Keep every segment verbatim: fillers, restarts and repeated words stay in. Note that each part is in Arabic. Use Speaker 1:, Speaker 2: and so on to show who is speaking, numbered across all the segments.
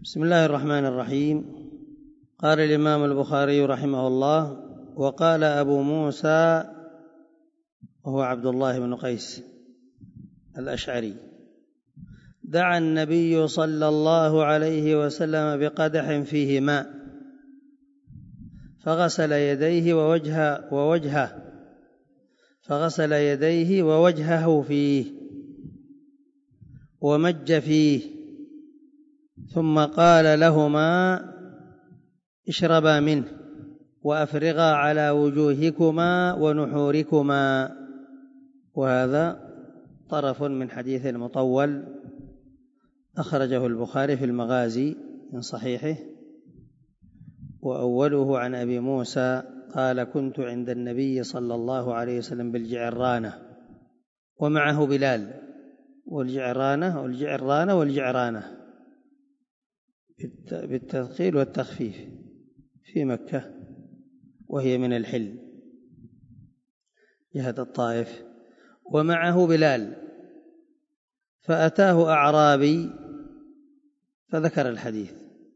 Speaker 1: بسم الله الرحمن الرحيم. قال الإمام البخاري رحمه الله: وقال أبو موسى وهو عبد الله بن قيس الأشعري: دعا النبي صلى الله عليه وسلم بقدح فيه ماء فغسل يديه ووجهه ووجهه فغسل يديه ووجهه فيه ومج فيه، ثم قال لهما: اشربا منه وأفرغا على وجوهكما ونحوركما. وهذا طرف من حديث المطول أخرجه البخاري في المغازي من صحيحه، وأوله عن أبي موسى قال: كنت عند النبي صلى الله عليه وسلم بالجعرانة ومعه بلال. والجعرانة والجعرانة والجعرانة بالتثقيل والتخفيف في مكة، وهي من الحل جهة الطائف، ومعه بلال. فأتاه أعرابي فذكر الحديث،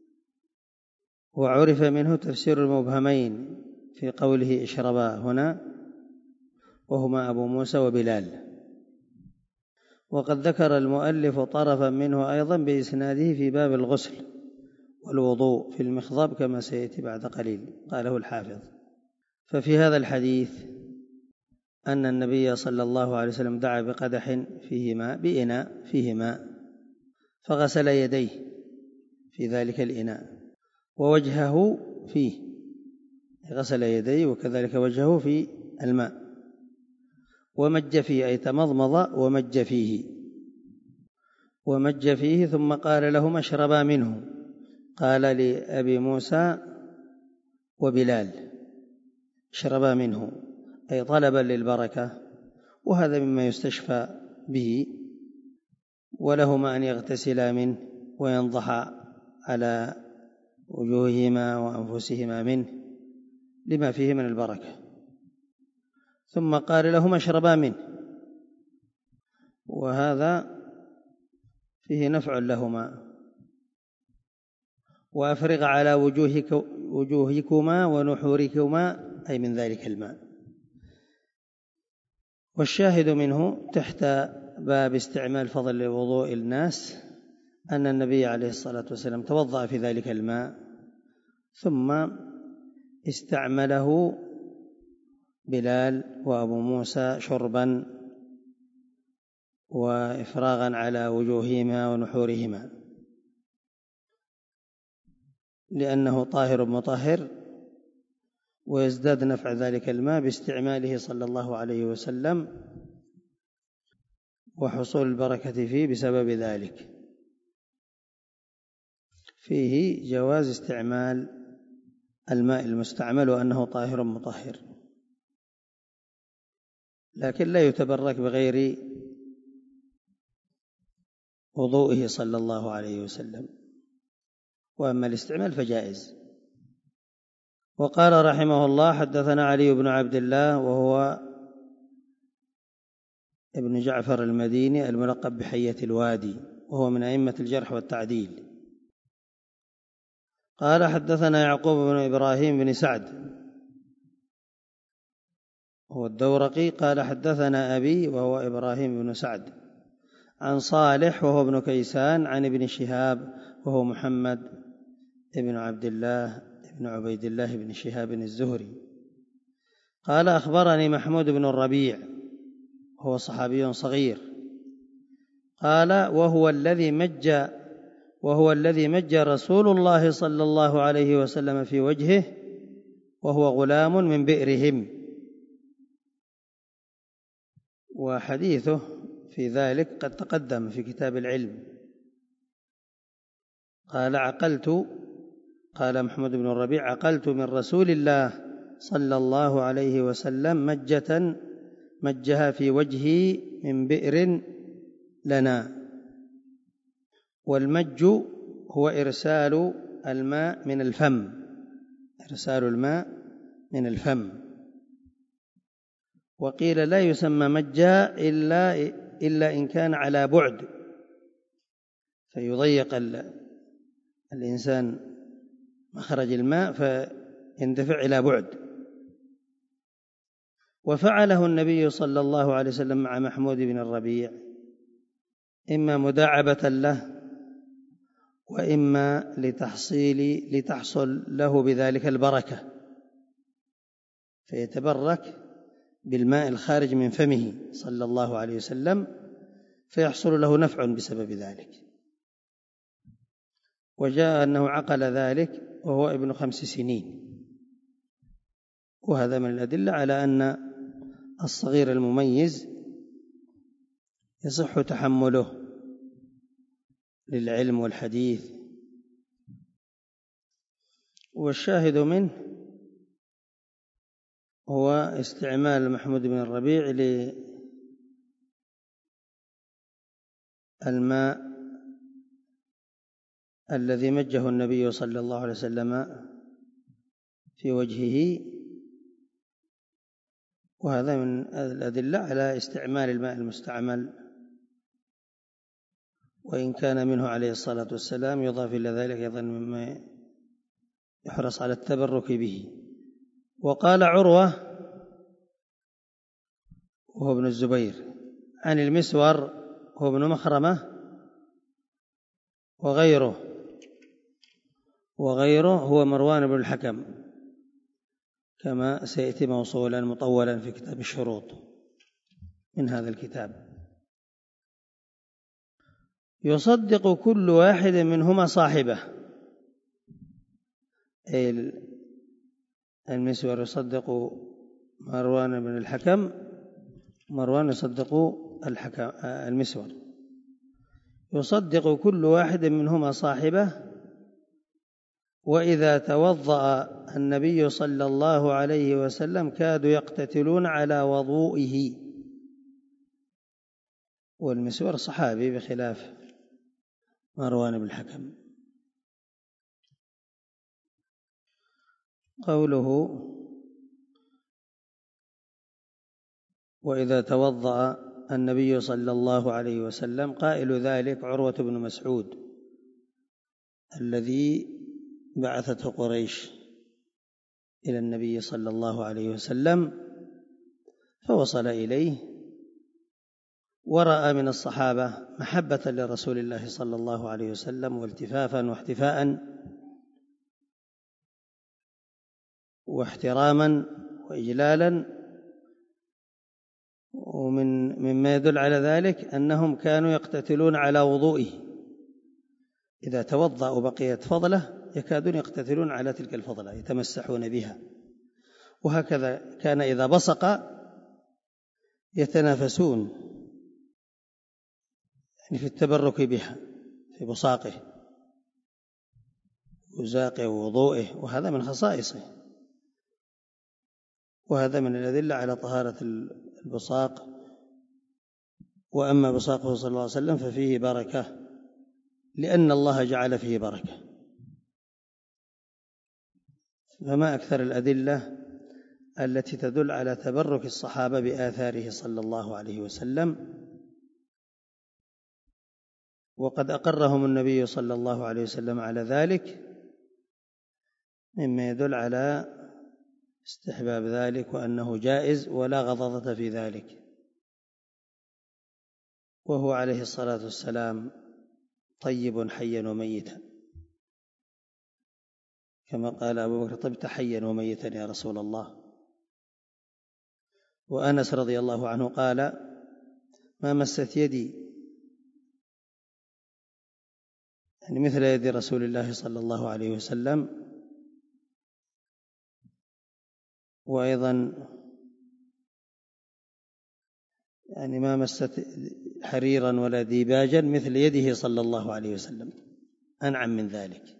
Speaker 1: وعرف منه تفسير المبهمين في قوله اشربا هنا، وهما أبو موسى وبلال. وقد ذكر المؤلف طرفا منه أيضا بإسناده في باب الغسل والوضوء في المخضب كما سيأتي بعد قليل، قاله الحافظ. ففي هذا الحديث أن النبي صلى الله عليه وسلم دعا بقدح فيه ماء، بإناء فيه ماء، فغسل يديه في ذلك الإناء ووجهه فيه، غسل يديه وكذلك وجهه في الماء، ومج فيه أي تمضمض ومج فيه ومج فيه ثم قال لهما: اشربا منه. قال لأبي موسى وبلال: اشربا منه، أي طلبا للبركة، وهذا مما يستشفى به، ولهما أن يغتسلا منه وينضح على وجوههما وأنفسهما منه لما فيه من البركة. ثم قال لهما: اشربا منه، وهذا فيه نفع لهما. وأفرغ على وجوهك وجوهكما ونحوركما، أي من ذلك الماء. والشاهد منه تحت باب استعمال فضل وضوء الناس أن النبي عليه الصلاة والسلام توضأ في ذلك الماء، ثم استعمله بلال وأبو موسى شربا وإفراغا على وجوههما ونحورهما، لأنه طاهر مطهر، ويزداد نفع ذلك الماء باستعماله صلى الله عليه وسلم وحصول البركة فيه بسبب ذلك. فيه جواز استعمال الماء المستعمل وأنه طاهر مطهر، لكن لا يتبرك بغير وضوئه صلى الله عليه وسلم، وأما الاستعمال فجائز. وقال رحمه الله: حدثنا علي بن عبد الله وهو ابن جعفر المديني الملقب بحية الوادي، وهو من أئمة الجرح والتعديل. قال: حدثنا يعقوب بن إبراهيم بن سعد هو الدورقي قال: حدثنا أبي وهو إبراهيم بن سعد عن صالح وهو ابن كيسان عن ابن شهاب وهو محمد ابن عبد الله ابن عبيد الله بن شهاب الزهري قال: أخبرني محمود بن الربيع هو صحابي صغير قال: وهو الذي مج وهو الذي مج رسول الله صلى الله عليه وسلم في وجهه وهو غلام من بئرهم. وحديثه في ذلك قد تقدم في كتاب العلم. قال: عقلت قال محمود بن الربيع: عقلت من رسول الله صلى الله عليه وسلم مجة مجها في وجهي من بئر لنا. والمج هو إرسال الماء من الفم إرسال الماء من الفم وقيل لا يسمى مجا إلا, إلا إن كان على بعد، فيضيق الإنسان مخرج الماء فيندفع إلى بعد. وفعله النبي صلى الله عليه وسلم مع محمود بن الربيع، إما مداعبة له وإما لتحصيل لتحصل له بذلك البركة، فيتبرك بالماء الخارج من فمه صلى الله عليه وسلم فيحصل له نفع بسبب ذلك. وجاء أنه عقل ذلك وهو ابن خمس سنين، وهذا من الأدلة على أن الصغير المميز يصح تحمله للعلم والحديث. والشاهد منه هو استعمال محمود بن الربيع للماء الذي مجه النبي صلى الله عليه وسلم في وجهه، وهذا من الأدلة على استعمال الماء المستعمل، وإن كان منه عليه الصلاة والسلام يضاف إلى ذلك أيضا مما يحرص على التبرك به. وقال عروة وهو ابن الزبير عن المسور هو ابن مخرمة وغيره وغيره هو مروان بن الحكم، كما سيأتي موصولا مطولا في كتاب الشروط من هذا الكتاب. يصدق كل واحد منهما صاحبه، أي المسور يصدق مروان بن الحكم، مروان يصدق الحكم المسور. يصدق كل واحد منهما صاحبه. وإذا توضأ النبي صلى الله عليه وسلم كادوا يقتتلون على وضوئه. والمسور صحابي بخلاف مروان بن الحكم. قوله وإذا توضأ النبي صلى الله عليه وسلم، قائل ذلك عروة بن مسعود الذي بعثته قريش إلى النبي صلى الله عليه وسلم، فوصل إليه ورأى من الصحابة محبة لرسول الله صلى الله عليه وسلم والتفافا واحتفاء واحتراما وإجلالا. ومن مما يدل على ذلك أنهم كانوا يقتتلون على وضوئه، إذا توضأ وبقيت فضله يكادون يقتتلون على تلك الفضلة يتمسحون بها. وهكذا كان إذا بصق يتنافسون يعني في التبرك بها، في بصاقه وزاقه ووضوئه، وهذا من خصائصه. وهذا من الأدلة على طهارة البصاق. وأما بصاقه صلى الله عليه وسلم ففيه بركة، لأن الله جعل فيه بركة. فما أكثر الأدلة التي تدل على تبرك الصحابة بآثاره صلى الله عليه وسلم. وقد أقرهم النبي صلى الله عليه وسلم على ذلك، مما يدل على استحباب ذلك وأنه جائز ولا غضاضة في ذلك. وهو عليه الصلاة والسلام طيب حيا وميتا، كما قال أبو بكر طبت حيا وميتا يا رسول الله. وأنس رضي الله عنه قال ما مست يدي يعني مثل يد رسول الله صلى الله عليه وسلم. وأيضا يعني ما مست حريرا ولا ديباجا مثل يده صلى الله عليه وسلم، أنعم من ذلك.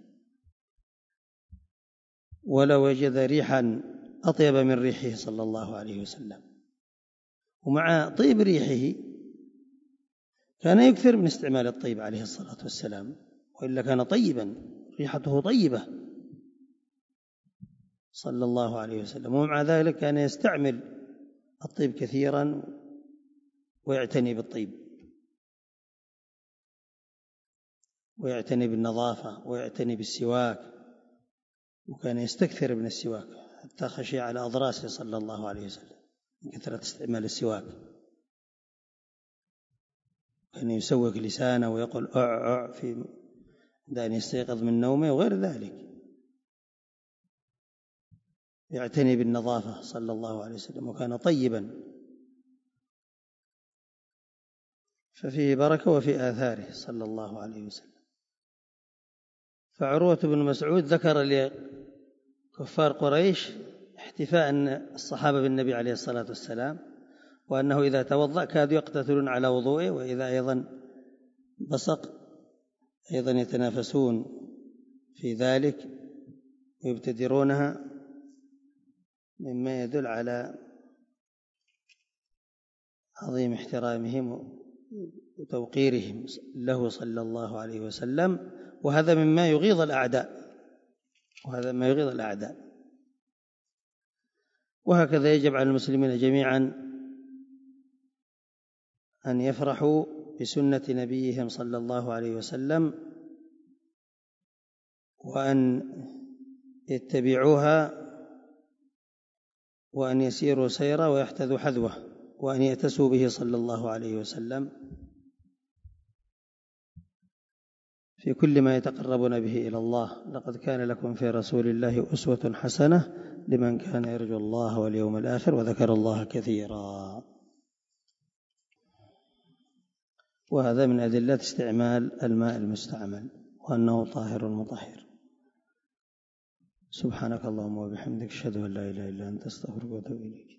Speaker 1: ولا وجد ريحا أطيب من ريحه صلى الله عليه وسلم. ومع طيب ريحه كان يكثر من استعمال الطيب عليه الصلاة والسلام، وإلا كان طيبا، ريحته طيبة صلى الله عليه وسلم. ومع ذلك كان يستعمل الطيب كثيرا ويعتني بالطيب. ويعتني بالنظافة ويعتني بالسواك، وكان يستكثر من السواك حتى خشي على أضراسه صلى الله عليه وسلم من كثرة استعمال السواك. كان يسوق لسانه ويقول أع أع في دعني يستيقظ من نومه وغير ذلك. يعتني بالنظافة صلى الله عليه وسلم، وكان طيبا، ففيه بركة وفي آثاره صلى الله عليه وسلم. فعروة بن مسعود ذكر لكفار قريش احتفاء الصحابة بالنبي عليه الصلاة والسلام، وأنه إذا توضأ كادوا يقتتلون على وضوئه، وإذا أيضا بصق أيضا يتنافسون في ذلك ويبتدرونها، مما يدل على عظيم احترامهم وتوقيرهم له صلى الله عليه وسلم. وهذا مما يغيظ الأعداء وهذا ما يغيظ الأعداء وهكذا يجب على المسلمين جميعا أن يفرحوا بسنة نبيهم صلى الله عليه وسلم، وأن يتبعوها، وأن يسيروا سيرا ويحتذوا حذوه، وأن يأتسوا به صلى الله عليه وسلم في كل ما يتقربون به إلى الله. لقد كان لكم في رسول الله أسوة حسنة لمن كان يرجو الله واليوم الآخر وذكر الله كثيرا. وهذا من أدلة استعمال الماء المستعمل وأنه طاهر مطهر. سبحانك اللهم وبحمدك، أشهد أن لا إله إلا أنت، أستغفرك وأتوب إليك.